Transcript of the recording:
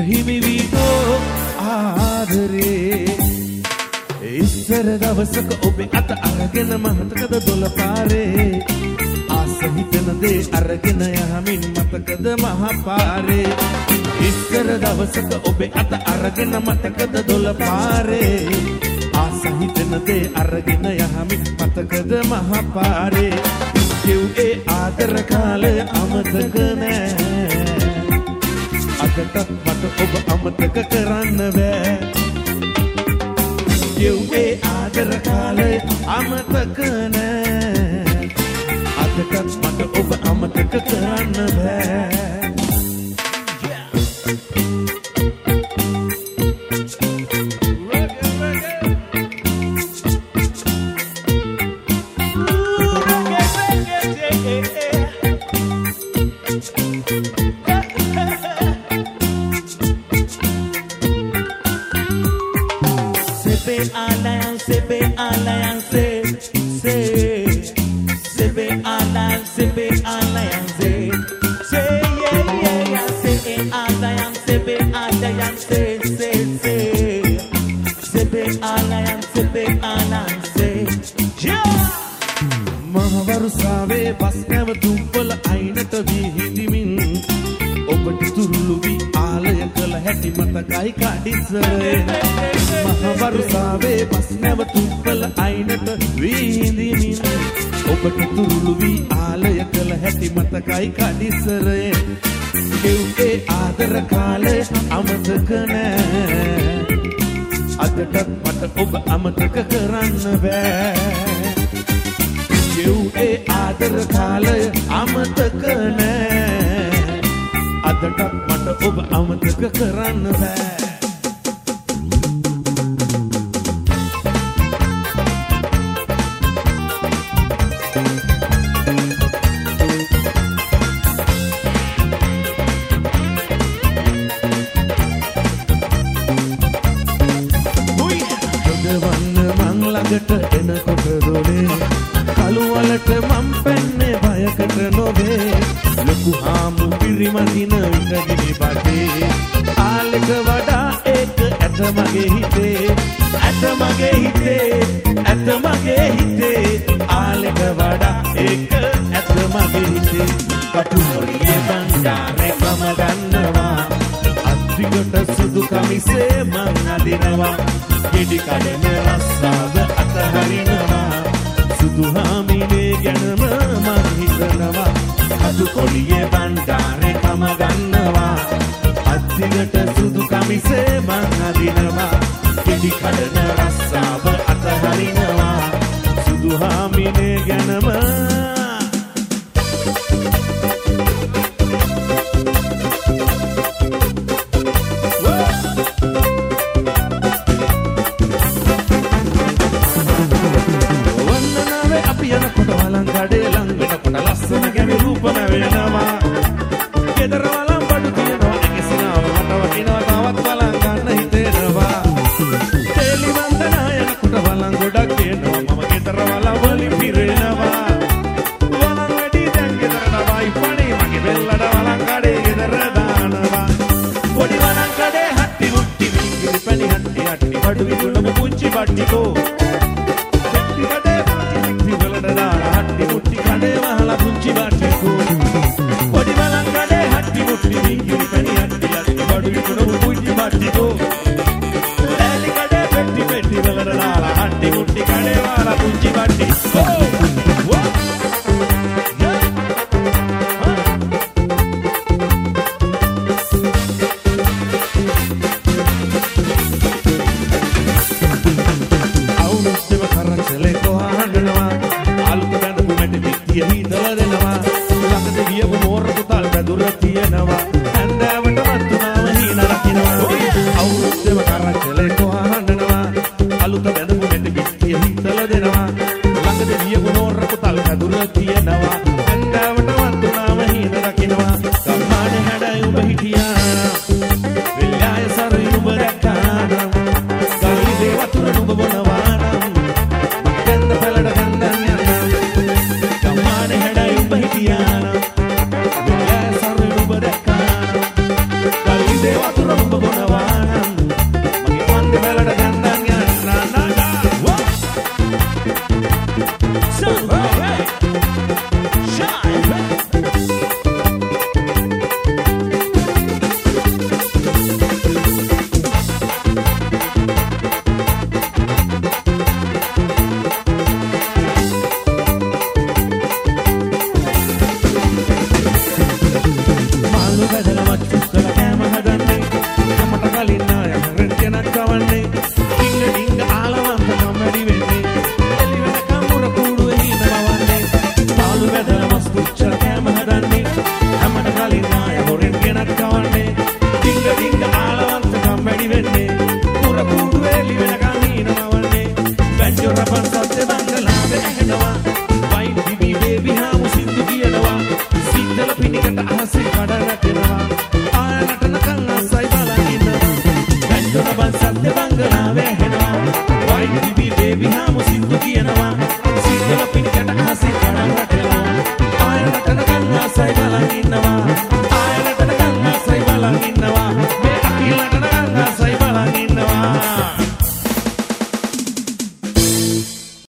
හිමි වීතෝ ආදරේ ඉස්සර දවසක ඔබේ අත අරගෙන මතකද දොළ පාරේ ආස හිතන දේ අරගෙන යහමින් මතකද මහ පාරේ ඉස්සර දවසක ඔබේ අත අරගෙන මතකද දොළ පාරේ ආස හිතන දේ අරගෙන යහමින් මතකද මහ පාරේ කිව්වේ ආදර කාලය අමතක නෑ අදටත් මට ඔබ අමතක කරන්න බෑ කිව්වේ ආදර කාලය අමතක නෑ අදටත් මට ඔබ අමතක කරන්න බෑ මහවරුසාවේ බස් නැවතුම්වල අයිනට වී හිඳිමින් ඔබට තුරුළු වී ආලය කළ හැටි මතකයි කඩිසරේ මහවරුසාවේ බස් නැවතුම්වල අයිනට වී හිඳිමින් ඔබට තුරුළු වී ආලය කළ හැටි මතකයි කඩිසරේ කිව්වේ ආදර කාලය අමතක නෑ අදටත් මට ඔබ අමතක කරන්න බෑ කිව්වේ ආදර කාලය අමතක නෑ අදටත් මට ඔබ අමතක කරන්න බෑ එනකොට දොලේ කළුවලට මම් පැන්නේ බයකට නොවේ ලොකු හාමු පිරිමදින විටදිවි බටේ ආලෙක වඩා ඒක ඇත මගේ හිතේ ඇත මගේ හිතේ ඇත මගේ හිතේ ආලෙක වඩා ඒක ඇත මගේ හිතේ කටුමොරියේ බණ්ඩාරේ කම ගන්නවා අත්දිගට සුදු කමිසේ මං අදිනවා ගෙඩි කඩන රස්සාව අතහරිනවා සුදු හාමිනේ ගැනම මං හිතනවා අතු කොළියේ බණ්ඩාරේ කම ගන්නවා අත්දිගට සුදු කමිසේ මං අදිනවා ගෙඩි කඩන රස්සාව අතහරිනවා සුදු හාමිනේ ගැනම Yeah.